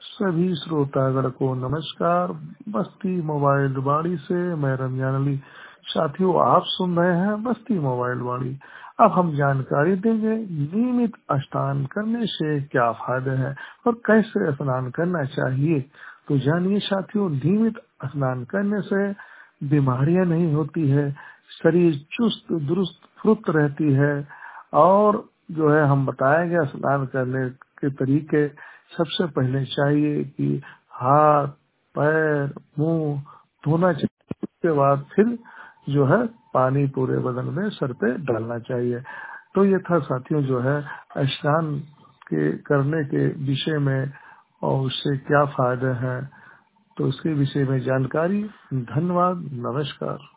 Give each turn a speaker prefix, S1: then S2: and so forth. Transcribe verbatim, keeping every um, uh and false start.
S1: सभी श्रोतागण को नमस्कार। बस्ती मोबाइल वाणी से मैं रमजान अली। साथियों, आप सुन रहे हैं बस्ती मोबाइल वाणी। अब हम जानकारी देंगे नियमित स्नान करने से क्या फायदे हैं और कैसे स्नान करना चाहिए। तो जानिए साथियों, नियमित स्नान करने से बीमारियां नहीं होती है, शरीर चुस्त दुरुस्त फुर्त रहती है। और जो है हम बताएंगे स्नान करने के तरीके। सबसे पहले चाहिए कि हाथ पैर मुंह धोना चाहिए। उसके बाद फिर जो है पानी पूरे बदन में सर पे डालना चाहिए। तो ये था साथियों जो है स्नान के करने के विषय में और उससे क्या फायदे हैं, तो उसके विषय में जानकारी। धन्यवाद, नमस्कार।